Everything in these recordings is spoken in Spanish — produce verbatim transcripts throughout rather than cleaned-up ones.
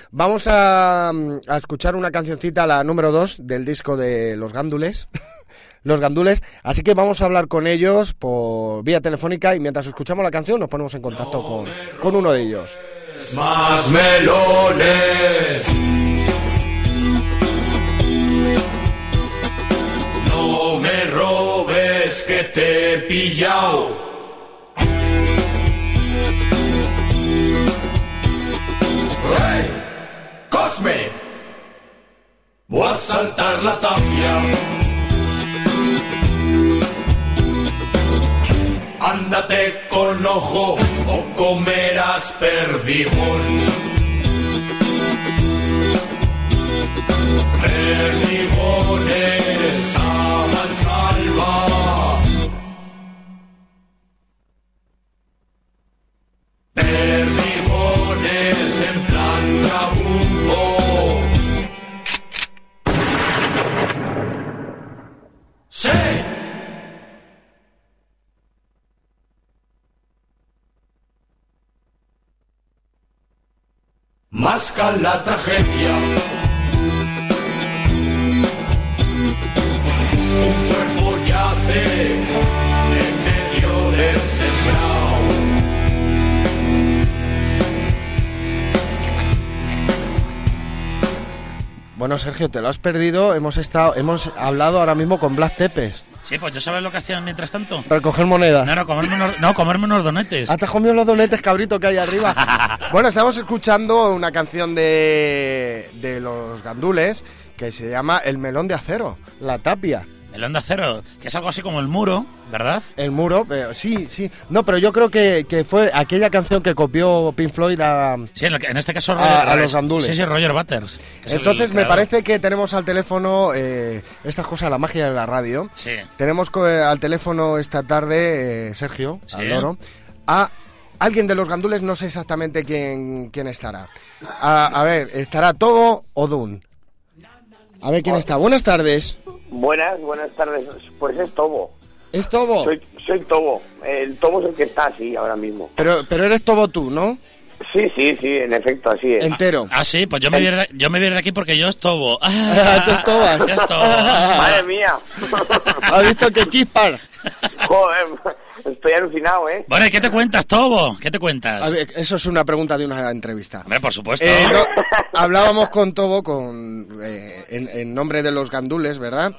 Vamos a, a escuchar una cancioncita, la número dos del disco de Los Gándules. Los Gandules, así que vamos a hablar con ellos por vía telefónica y mientras escuchamos la canción nos ponemos en contacto con, con uno de ellos. Más melones. No me robes que te he pillado. ¡Hey! ¡Cosme! Voy a saltar la tapia. Ándate con ojo o comerás perdigón. Perdigones a mansalva. Perdigones en plan trabuco. ¡Sí! Masca la tragedia. Un cuerpo yace en medio del sembrado. Bueno, Sergio, te lo has perdido. Hemos estado, hemos hablado ahora mismo con Blas Tepes. Sí, pues yo sabes lo que hacían mientras tanto. Recoger monedas. No, no, comerme unos, no, comerme unos donetes. Ah, te has comido los donetes, cabrito, que hay arriba. Bueno, estamos escuchando una canción de, de Los Gandules que se llama El melón de acero, La Tapia. Melón de acero, que es algo así como el muro, ¿verdad? El muro, pero sí, sí. No, pero yo creo que, que fue aquella canción que copió Pink Floyd a... Sí, en, el, en este caso... A, Roger, a Los Gandules. Sí, sí, Roger Waters. Entonces me parece que tenemos al teléfono, eh, estas cosas, la magia de la radio. Sí. Tenemos co- al teléfono esta tarde, eh, Sergio, Sí. al loro, a alguien de Los Gandules, no sé exactamente quién, quién estará. A, a ver, ¿estará Tobo o Dun? A ver quién está. Buenas tardes. Buenas, buenas tardes. Pues es Tobo. ¿Es Tobo? Soy, soy Tobo. El Tobo es el que está así ahora mismo. Pero, pero eres Tobo tú, ¿no? Sí, sí, sí, en efecto, así es. Entero. Ah, sí, pues yo me voy a ir de, yo me voy a ir de aquí porque yo estobo. Ah, tú estobas. Yo estobo. Madre mía. ¿Has visto que chispar? Joder, estoy alucinado, ¿eh? Bueno, ¿y qué te cuentas, Tobo? ¿Qué te cuentas? A ver, eso es una pregunta de una entrevista. Hombre, por supuesto. Eh, no, hablábamos con Tobo con, eh, en, en nombre de Los Gandules, ¿verdad?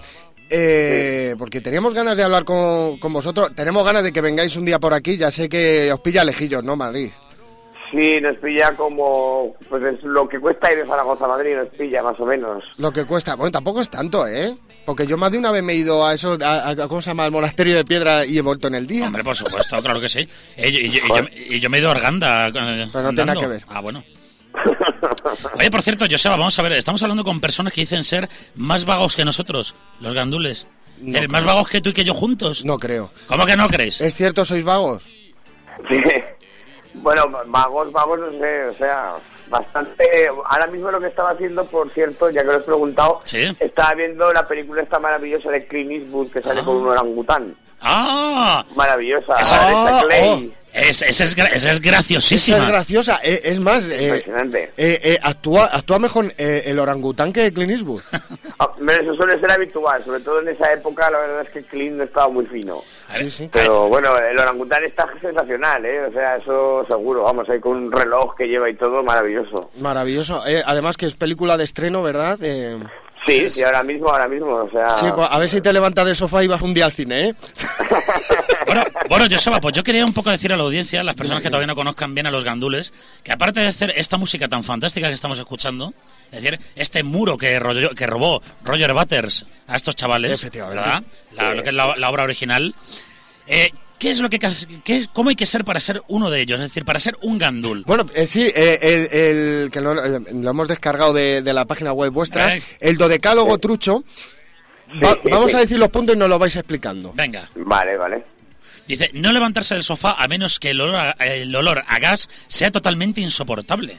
Eh, porque teníamos ganas de hablar con, con vosotros. Tenemos ganas de que vengáis un día por aquí. Ya sé que os pilla lejillos, ¿no, Madrid? Sí, nos pilla como... Pues es lo que cuesta ir de Zaragoza a Madrid, nos pilla más o menos. Lo que cuesta. Bueno, tampoco es tanto, ¿eh? Porque yo más de una vez me he ido a eso, a, a ¿cómo se llama? Al monasterio de piedra y he vuelto en el día. Hombre, por supuesto, claro que sí. Y, y- y- y yo, y yo me he ido a Arganda. eh, Pero no tiene andando. nada que ver. Ah, bueno. Oye, por cierto, Joseba, vamos a ver, estamos hablando con personas que dicen ser más vagos que nosotros, los gandules. No ¿Eres más vagos que tú y que yo juntos? No creo. ¿Cómo que no crees? ¿Es cierto, sois vagos? Sí. Bueno, vagos, vagos, no sé, o sea, bastante... Ahora mismo lo que estaba haciendo, por cierto, ya que lo he preguntado, ¿Sí? estaba viendo la película esta maravillosa de Clint Eastwood que sale Ah. con un orangután. ¡Ah! Maravillosa. Esa- Esta Ah, Clay. Es, esa, es, gra- esa es Esa graciosísima. es graciosa. Eh, es más, eh, Impresionante. eh, eh, actúa, actúa mejor eh, el orangután que Clint Eastwood. Ah, pero eso suele ser habitual, sobre todo en esa época la verdad es que Clint no estaba muy fino. Sí, sí. Pero bueno, el orangután está sensacional, ¿eh? O sea, eso seguro, vamos, ahí con un reloj que lleva y todo, maravilloso. Maravilloso. Eh, además que es película de estreno, ¿verdad? Eh, Sí, sí, ahora mismo, ahora mismo, o sea... sí, pues a ver si te levantas del sofá y vas un día al cine, ¿eh? Bueno, bueno, Joseba, pues yo quería un poco decir a la audiencia, las personas que todavía no conozcan bien a los gandules, que aparte de hacer esta música tan fantástica que estamos escuchando, es decir, este muro que, rollo- que robó Roger Waters a estos chavales, Efectivamente. ¿verdad? La, lo que es la, la obra original. Eh, ¿Qué es lo que, qué, cómo hay que ser para ser uno de ellos? Es decir, para ser un gandul. Bueno, eh, sí, eh, el, el que lo, eh, lo hemos descargado de, de la página web vuestra, Eh. el dodecálogo trucho. Va- vamos a decir los puntos y nos lo vais explicando. Venga. Vale, vale. Dice, no levantarse del sofá a menos que el olor a, el olor a gas sea totalmente insoportable.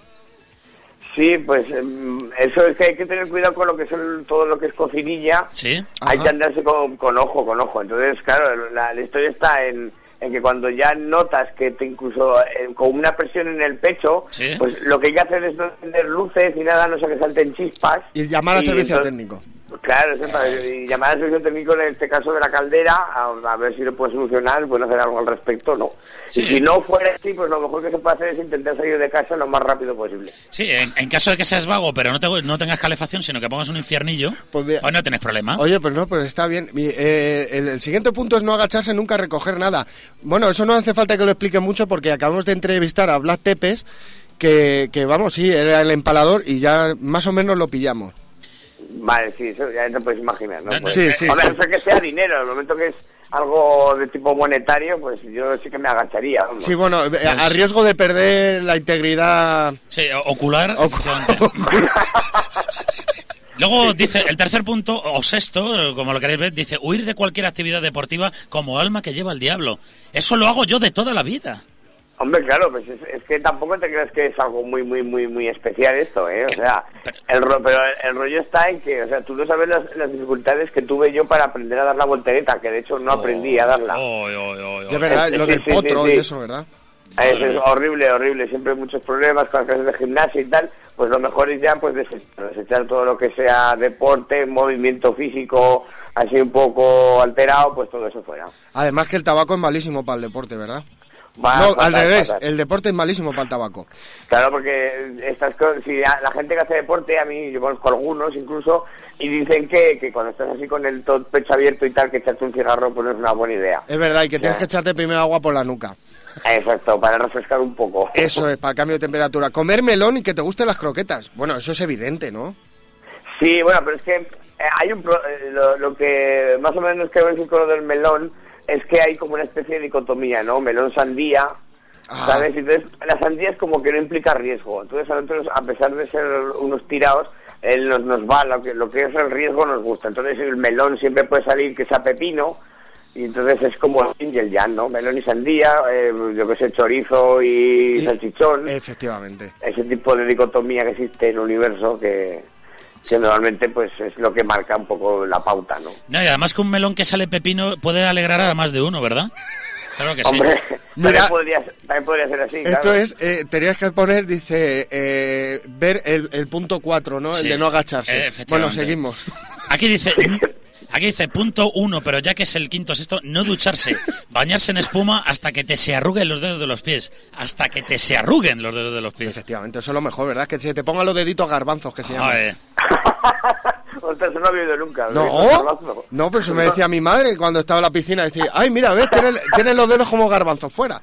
Sí, pues em, eso es que hay que tener cuidado con lo que son todo lo que es cocinilla. ¿Sí? Hay Ajá. que andarse con, con ojo, con ojo. Entonces, claro, la, la historia está en, en que cuando ya notas que te incluso eh, con una presión en el pecho, ¿Sí? pues lo que hay que hacer es no encender luces ni nada, no sé que salten chispas. Y llamar al servicio entonces, técnico. Claro, y llamar al servicio técnico en este caso de la caldera a, a ver si lo puede solucionar, pues hacer algo al respecto, ¿no? Sí. Y si no fuera así, pues lo mejor que se puede hacer es intentar salir de casa lo más rápido posible. Sí, en, en caso de que seas vago, pero no, te, no tengas calefacción, sino que pongas un infiernillo, Pues mira, pues no tenés problema. Oye, pues no, pues está bien. Mi- eh, el, el siguiente punto es no agacharse nunca a recoger nada. Bueno, eso no hace falta que lo explique mucho porque acabamos de entrevistar a Blas Tepes, que, que vamos, sí, era el empalador y ya más o menos lo pillamos. Vale, sí, eso ya te puedes imaginar, ¿no? No, Pues, sí, sí, hombre, sí. no sé que sea dinero, en el momento que es algo de tipo monetario, pues yo sí que me agacharía. Vamos. Sí, bueno, eh, a riesgo de perder la integridad... Sí, o- ocular. Ocu- efectivamente. Luego dice, el tercer punto, o sexto, como lo queréis ver, dice, huir de cualquier actividad deportiva como alma que lleva el diablo. Eso lo hago yo de toda la vida. Hombre, claro, pues es, es que tampoco te creas que es algo muy, muy, muy, muy especial esto, ¿eh? O sea, el, ro- pero el, el rollo está en que, o sea, tú no sabes las, las dificultades que tuve yo para aprender a dar la voltereta, que de hecho no aprendí a darla. Oh, oh, oh, oh, De verdad, Sí, lo sí, del sí, potro sí, sí. y eso, ¿verdad? Eso es horrible, horrible, siempre hay muchos problemas con las clases de gimnasia y tal, pues lo mejor es ya pues desechar, desechar todo lo que sea deporte, movimiento físico, así un poco alterado, pues todo eso fuera. Además que el tabaco es malísimo para el deporte, ¿verdad? Va, No, fatal, al revés, fatal. el deporte es malísimo para el tabaco. Claro, porque estas cosas, si la, la gente que hace deporte, a mí yo conozco algunos incluso, y dicen que, que cuando estás así con el todo pecho abierto y tal, que echarte un cigarro pues no es una buena idea. Es verdad, y que tienes Ya. que echarte primero agua por la nuca. Exacto, para refrescar un poco. Eso es, para el cambio de temperatura. Comer melón y que te gusten las croquetas. Bueno, eso es evidente, ¿no? Sí, bueno, pero es que eh, hay un pro- eh, lo, lo que más o menos quiero decir con lo del melón es que hay como una especie de dicotomía, ¿no? Melón sandía, Ah. ¿sabes? Entonces, la sandía es como que no implica riesgo. Entonces, a nosotros, a pesar de ser unos tirados, él nos, nos va, lo que, lo que es el riesgo nos gusta. Entonces, el melón siempre puede salir que sea pepino, y entonces es como el yin y el yang, ¿no? Melón y sandía, eh, yo que sé, chorizo y, Y- salchichón. Efectivamente. Ese tipo de dicotomía que existe en el universo que, que normalmente pues es lo que marca un poco la pauta, ¿no? No, y además que un melón que sale pepino puede alegrar a más de uno, ¿verdad? Claro que sí. Hombre, Mira, también, podría, también podría ser así, Esto claro. es, eh, tenías que poner, dice, eh, ver el, el punto cuatro, ¿no? Sí, El de no agacharse. eh, Bueno, efectivamente. seguimos. Aquí dice, aquí dice punto uno, pero ya que es el quinto sexto, no ducharse, bañarse en espuma hasta que te se arruguen los dedos de los pies, hasta que te se arruguen los dedos de los pies. Efectivamente, eso es lo mejor, ¿verdad? Que se te pongan los deditos garbanzos, que se llama. Joder. Ostras, eso no he oído nunca. No, no, pero eso me decía mi madre cuando estaba en la piscina. Decía, ay, mira, ves, tienes, tienes los dedos como garbanzos fuera.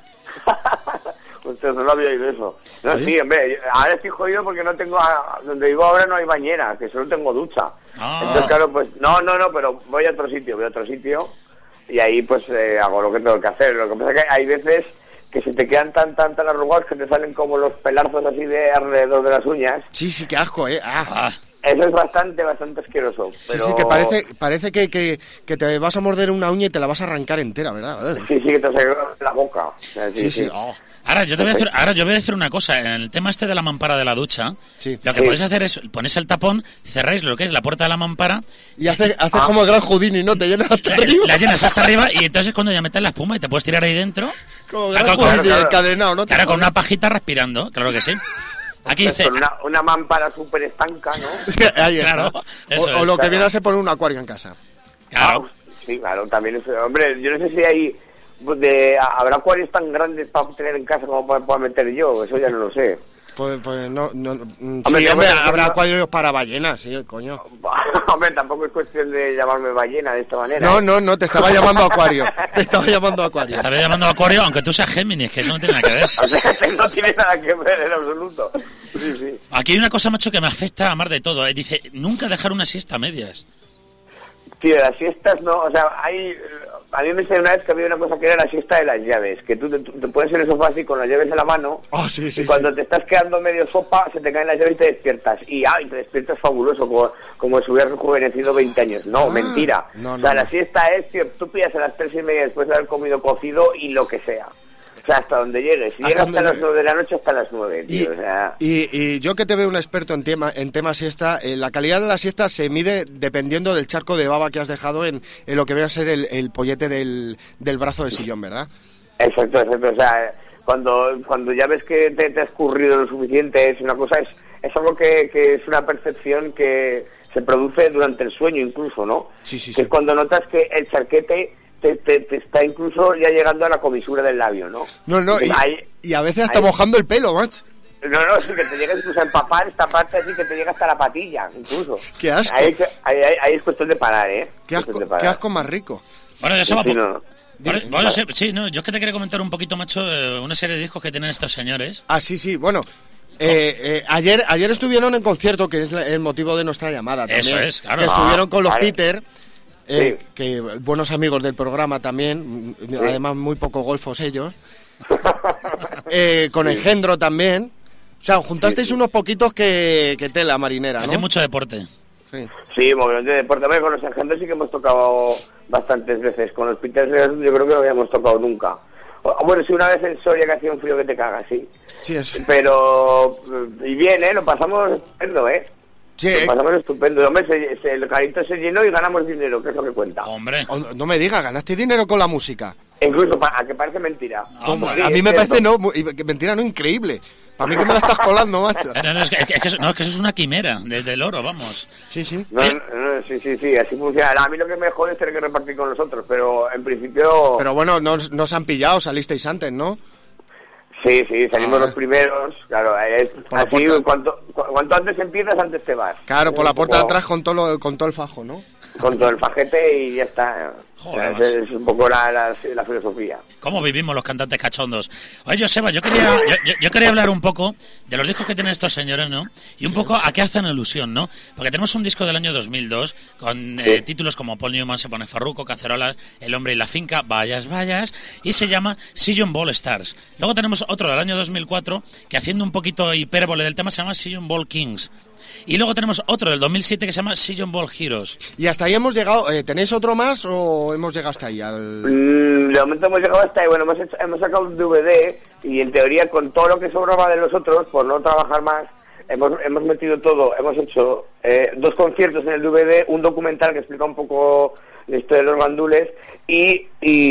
Ostras, no lo había oído eso. No, ¿Sí? sí, hombre, yo- ahora estoy jodido porque no tengo, a- donde vivo ahora no hay bañera, que solo tengo ducha. Ah. Entonces, claro, pues, no, no, no, pero voy a otro sitio, voy a otro sitio y ahí pues eh, hago lo que tengo que hacer. Lo que pasa es que hay veces que se te quedan tan, tan, tan arrugados que te salen como los pelazos así de alrededor de las uñas. Sí, sí, qué asco, ¿eh? Ah. Ah, Eso es bastante, bastante asqueroso. Sí, Pero... sí, que parece, parece que, que, que te vas a morder una uña y te la vas a arrancar entera, ¿verdad? Sí, sí, que te sale la boca. O sea, Sí, sí. Oh. Ahora yo te voy a decir, ahora yo voy a decir una cosa, en el tema este de la mampara de la ducha, Sí. lo que Sí. podéis hacer es ponéis el tapón, cerráis lo que es la puerta de la mampara, Y haces, haces como el gran Houdini, ¿no? Te llenas hasta la, arriba. la llenas hasta arriba y entonces es cuando ya metes la espuma y te puedes tirar ahí dentro. Como Claro, gran claro, Houdini claro. encadenado, ¿no? Claro, con una pajita respirando, claro que sí. Aquí dice, Con una, una mampara súper estanca, ¿no? Ahí está. Claro, eso o, o es, lo que claro. viene a ser poner un acuario en casa. claro, Ah, sí, claro, también es... Hombre, yo no sé si hay... De, habrá acuarios tan grandes para tener en casa como para, para meter yo, eso ya no lo sé. Pues, pues no, no, mm, Hombre, sí, yo hombre, me- habrá yo- acuarios para ballenas, sí, coño. Hombre, tampoco es cuestión de llamarme ballena de esta manera. No, no, no, te estaba llamando acuario. Te estaba llamando acuario. te estaba llamando acuario, aunque tú seas Géminis, que eso no tiene nada que ver. O sea, que no tiene nada que ver en absoluto. Sí, sí. Aquí hay una cosa, macho, que me afecta a más de todo. eh. Dice, nunca dejar una siesta a medias. Tío, las siestas no, o sea, hay... A mí me sé una vez que había una cosa que era la siesta de las llaves, que tú te, tú te pones en el sofá así con las llaves en la mano, Oh, sí, sí, y cuando sí. te estás quedando medio sopa, se te caen las llaves y te despiertas. Y ay, te despiertas fabuloso, como, como si hubieras rejuvenecido veinte años. No, Ah, mentira. no, o sea, no, la no. siesta es que tú pillas a las tres y media después de haber comido cocido y lo que sea. O sea, hasta donde llegues. Si Hasta llegas hasta donde las llegue. nueve de la noche, hasta las nueve, Y, tío. O sea... y, y yo que te veo un experto en tema en tema siesta, eh, la calidad de la siesta se mide dependiendo del charco de baba que has dejado en, en lo que viene a ser el, el pollete del, del brazo del sillón, ¿verdad? Exacto, exacto. O sea, cuando, cuando ya ves que te, te has escurrido lo suficiente, es una cosa, es, es algo que, que es una percepción que se produce durante el sueño incluso, ¿no? Sí, sí, que sí. es cuando notas que el charquete te, te, te está incluso ya llegando a la comisura del labio, ¿no? No, no, y, Ahí- y a veces hasta ahí- mojando el pelo, macho. No, no, sí, que te llega incluso a empapar esta parte así que te llega hasta la patilla, incluso. Qué asco. Ahí, ahí, ahí- ahí es cuestión de parar, ¿eh? Qué asco, Cuestión de parar. qué asco más rico. Bueno, yo se va Sí, no. Bueno, bueno, sí, sí, no, yo es que te quería comentar un poquito, macho, eh, una serie de discos que tienen estos señores. Ah, sí, sí, bueno. Eh, eh, ayer ayer estuvieron en concierto, que es la- el motivo de nuestra llamada también. Eso es, claro. Que estuvieron con los Vale. Peter, eh, Sí. que buenos amigos del programa también, además muy poco golfos ellos. Eh, con Engendro también. O sea, juntasteis unos poquitos que, que tela marinera, Hace ¿no? mucho deporte. Sí. Sí, movimiento de deporte. Hombre, con los Engendros sí que hemos tocado bastantes veces. Con los Peters yo creo que no habíamos tocado nunca. O- Bueno, sí, una vez en Soria que hacía un frío que te cagas, sí. Sí, eso. Pero, y bien, ¿eh? Lo pasamos estupendo, ¿eh? Sí, Lo eh, pasamos estupendo. Hombre, se- se- el carrito se llenó y ganamos dinero, que es lo que cuenta. Hombre. oh, no me digas, ganaste dinero con la música. Incluso, pa- a que parece mentira. Como- Sí, a mí es me cierto. parece no, muy- que mentira, no, increíble. Para mí que me la estás colando, macho. Eh, No, no, es que, es que eso, no, es que eso es una quimera de- del oro, vamos. Sí, sí. No, no, no, sí, sí, sí, así funciona. A mí lo que me jode es tener que repartir con los otros, pero en principio... Pero bueno, no, no os han pillado, salisteis antes, ¿no? Sí, sí, salimos Ah. los primeros, claro, es Por la así, puerta. cuanto, cu- cuanto antes empiezas, antes te vas. Claro, por la Un puerta de poco atrás con todo, lo- con todo el fajo, ¿no? Con todo el fajete y ya está. Joder, O sea, es, es un poco la, la, la filosofía. ¿Cómo vivimos los cantantes cachondos? Oye, Joseba, yo quería, yo, yo- yo quería hablar un poco de los discos que tienen estos señores, ¿no? Y un poco a qué hacen alusión, ¿no? Porque tenemos un disco del año dos mil dos con eh, títulos como Paul Newman se pone farruco, Cacerolas, El hombre y la finca, Vayas, vayas, y se llama Sillon Ball Stars. Luego tenemos otro del año dos mil cuatro que, haciendo un poquito hipérbole del tema, se llama Sillon Ball Kings. Y luego tenemos otro del dos mil siete que se llama Sillon Ball Heroes. Y hasta ahí hemos llegado. eh, ¿Tenéis otro más o hemos llegado hasta ahí? Al... Mm, de momento hemos llegado hasta ahí, bueno, hemos, hecho- hemos sacado un D V D y en teoría con todo lo que sobraba de los otros, por no trabajar más, hemos, hemos metido todo, hemos hecho eh, dos conciertos en el D V D, un documental que explica un poco la historia de los gandules y,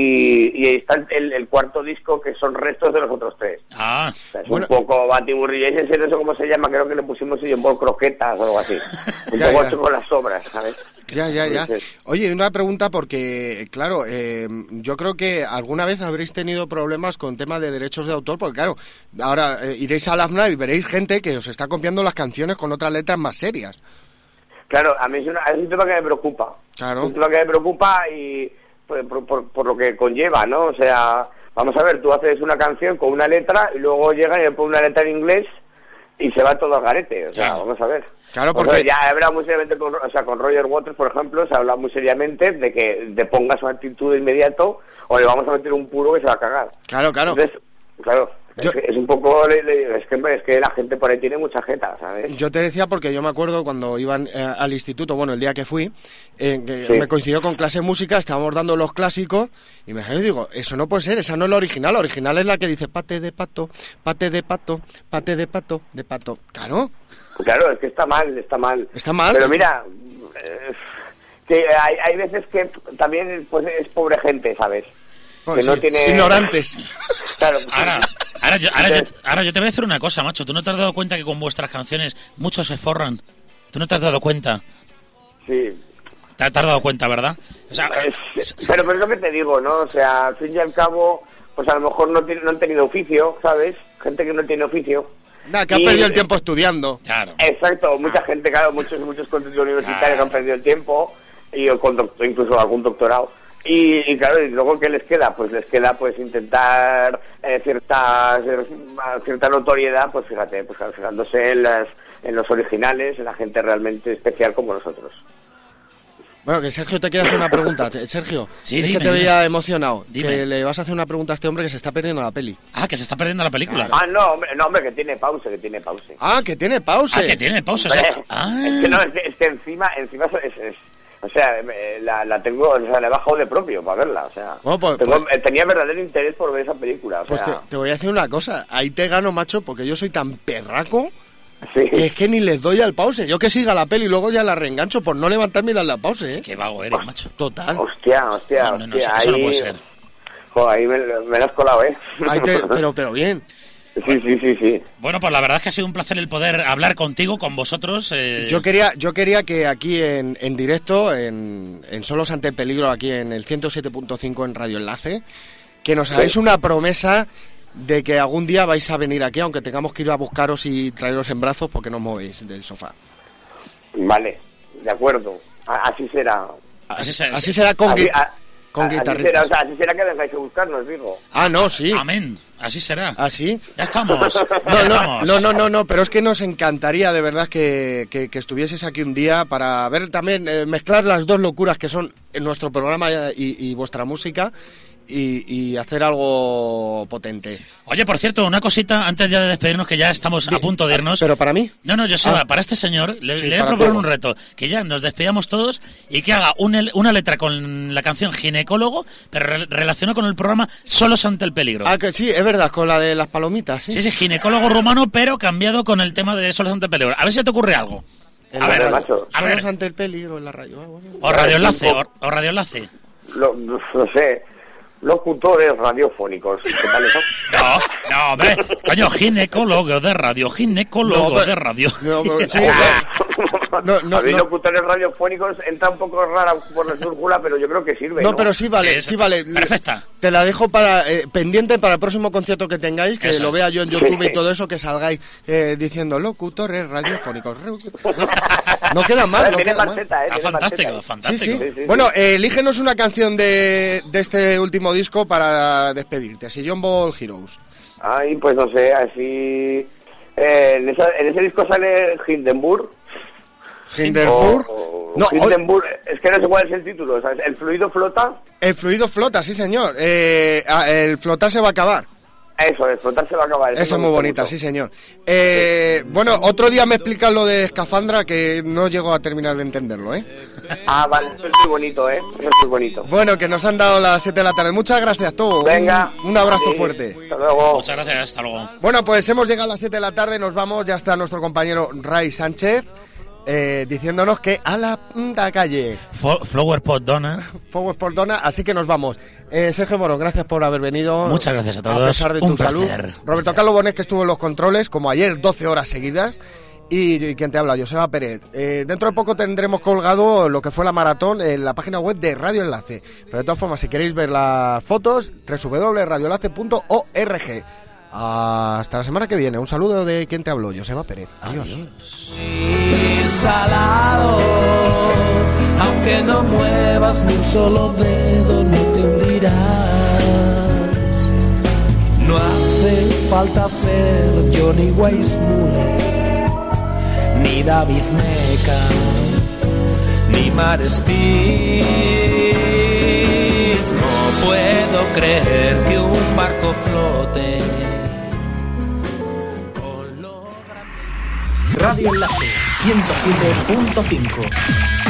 y, y ahí está el, el cuarto disco que son restos de los otros tres. Ah, O sea, es Bueno. un poco batiburrillo, ese no sé cómo se llama, creo que le pusimos en bol croquetas o algo así. Un Ya, poco ya. hecho con las sobras, ¿sabes? Ya, ya, ya. Sí. Oye, una pregunta porque, claro, eh, yo creo que alguna vez habréis tenido problemas con tema de derechos de autor, porque claro, ahora eh, iréis a la F N A y veréis gente que os está copiando las canciones con otras letras más serias. Claro, a mí es, una- es un tema que me preocupa. Claro. Es un tema que me preocupa y por, por- por- por lo que conlleva, ¿no? O sea, vamos a ver, tú haces una canción con una letra y luego llega y le pone una letra en inglés y se va todo al garete. O sea, Claro. vamos a ver. Claro, Vamos a porque- ver, ya he hablado muy seriamente con, o sea, con Roger Waters, por ejemplo, se ha hablado muy seriamente de que de ponga su actitud de inmediato o le vamos a meter un puro que se va a cagar. Claro, claro. Entonces, claro, Yo- es, que es un poco, le- le- es que, es que la gente por ahí tiene mucha jeta, ¿sabes? Yo te decía porque yo me acuerdo cuando iban eh, al instituto, bueno, el día que fui, eh, que Sí. me coincidió con clase de música, estábamos dando los clásicos y me dije, digo, eso no puede ser, esa no es la original, la original es la que dice pate de pato, pate de pato, pate de pato, de pato. Claro, Claro, es que está mal, está mal. Está mal. Pero mira, eh, que hay, hay veces que también pues es pobre gente, ¿sabes? Pues que no sí, tiene... ignorantes. Claro, ahora, ahora, yo, ahora, yo, Entonces- ahora yo te voy a decir una cosa, macho. ¿Tú no te has dado cuenta que con vuestras canciones muchos se forran? ¿Tú no te has dado cuenta? sí. Te, te has dado cuenta, ¿verdad? O sea, Es- pero, pero es lo que te digo, ¿no? O sea, al fin y al cabo, pues a lo mejor no, tiene- no han tenido oficio, ¿sabes? Gente que no tiene oficio. Nada, que ha Y- perdido el tiempo estudiando. claro. Exacto, mucha gente, claro, muchos muchos contenidos universitarios Ah. han perdido el tiempo y o con doc- incluso algún doctorado. Y, y claro, y luego ¿qué les queda? Pues les queda pues intentar eh, cierta cierta notoriedad, pues fíjate, pues claro, fijándose en las en los originales, en la gente realmente especial como nosotros. Bueno, que Sergio te quiere hacer una pregunta. Te- Sergio, Sí, es dime, que te dime. veía emocionado. Dime. Que le vas a hacer una pregunta a este hombre que se está perdiendo la peli. Ah, que se está perdiendo la película. Ah, no, hombre, no, hombre, que tiene pausa, que tiene pausa. Ah, que tiene pausa. Ah, que tiene pausa. Hombre, ¿sí? Ah. Es que no, es que, es que encima, encima es, es- O sea, eh, la, la tengo, o sea, la he bajado de propio para verla, o sea, Bueno, pues- tengo- pues- eh, tenía verdadero interés por ver esa película, o Pues te, sea, te voy a decir una cosa, ahí te gano, macho, porque yo soy tan perraco sí. que es que ni les doy al pause. Yo que siga la peli y luego ya la reengancho por no levantarme y darle al pause, ¿eh? Qué vago eres, macho. Total. Hostia, hostia, No, no, no, hostia, eso- eso no ahí, puede ser. joder, ahí me, me la has colado, ¿eh? Ahí te- pero, pero bien. Sí, sí, sí, sí. Bueno, pues la verdad es que ha sido un placer el poder hablar contigo, con vosotros. eh, Yo quería, yo quería que aquí en, en directo, en, en Solos ante el Peligro, aquí en el ciento siete punto cinco en Radio Enlace, que nos hagáis una promesa de que algún día vais a venir aquí, aunque tengamos que ir a buscaros y traeros en brazos porque no os movéis del sofá. Vale, de acuerdo, A- así será. Así se- Así será con, Así, gui- a- con así guitarritas. será, o sea, así será que vengáis a buscarnos, digo. Ah, no, sí. Amén, así será. ¿Ah, sí? Ya estamos. ya No, no, estamos. no, no, no, no, pero es que nos encantaría de verdad que, que, que estuvieses aquí un día para ver también, eh, mezclar las dos locuras que son en nuestro programa y, y vuestra música y, y hacer algo potente. Oye, por cierto, una cosita antes ya de despedirnos, que ya estamos a punto de irnos. Pero para mí, No, no, yo sé, Ah. para este señor le, Sí, le voy a para proponer todo. un reto, que ya nos despidamos todos y que haga un el- una letra con la canción Ginecólogo, pero re- relacionado con el programa Solos ante el Peligro. ah, que sí, es verdad, con la de las palomitas, sí. Sí, sí, ginecólogo rumano, pero cambiado con el tema de Solos ante el Peligro. A ver si te ocurre algo. En A la ver, radio. macho. a Solos ver. ante el peligro en la radio. Ah, bueno. O radioenlace, o, o radioenlace. Lo, no sé, locutores radiofónicos, ¿qué tal eso? No, no, hombre, coño, ginecólogo de radio, ginecólogo No, pero- de radio. No, pero- sí, no, no, A mí no. locutores radiofónicos entra un poco rara por la esdrújula, pero yo creo que sirve, ¿no? No, pero sí vale, Sí, sí vale. perfecta. Te la dejo para eh, pendiente para el próximo concierto que tengáis, que Eso lo es. vea yo en YouTube Sí. y todo eso, que salgáis eh, diciendo locutores radiofónicos. No queda mal, no Tiene queda mal. marcheta, ¿eh? Ah, Tiene fantástico, marcheta. Sí, fantástico. sí. Sí, sí, sí. Bueno, eh, elígenos una canción de, de este último disco para despedirte. Si John Ball Heroes. Ay, pues no sé, así... eh, en, esa- en ese disco sale Hindenburg. Hindenburg. o- No, hoy- Hindenburg, es que no sé cuál es el título, ¿sabes? ¿El fluido flota? el fluido flota, sí señor. Eh, ah, el flotar se va a acabar. Eso, el flotar se va a acabar. Esa es me muy gusta bonita, mucho. sí señor. Eh, bueno, otro día me explicas lo de Escafandra, que no llego a terminar de entenderlo, ¿eh? Ah, vale, eso es muy bonito, ¿eh? Eso es muy bonito. Bueno, que nos han dado las siete de la tarde. Muchas gracias, todo. Venga. Un, un abrazo Sí, fuerte. Hasta luego. Muchas gracias, hasta luego. Bueno, pues hemos llegado a las siete de la tarde, nos vamos, ya está nuestro compañero Ray Sánchez eh, diciéndonos que a la puta calle, Fo- Flower Pot Donna. Forward por Dona, así que nos vamos. Eh, Sergio Moro, gracias por haber venido. Muchas gracias a todos. A pesar de Un tu salud. placer. Roberto Carlos Bonet, que estuvo en los controles, como ayer, doce horas seguidas. Y, y quien te habla, Joseba Pérez. Eh, dentro de poco tendremos colgado lo que fue la maratón en la página web de Radio Enlace. Pero de todas formas, si queréis ver las fotos, doble u doble u doble punto radio enlace punto org. Hasta la semana que viene. Un saludo de quien te habló, Joseba Pérez. Adiós. Y salado, aunque no muevas ni un solo dedo, no te hundirás. No hace falta ser Johnny Weissmuller, ni David Meca, ni Mar Speed. No puedo creer que un barco flote. Radio Enlace ciento siete punto cinco.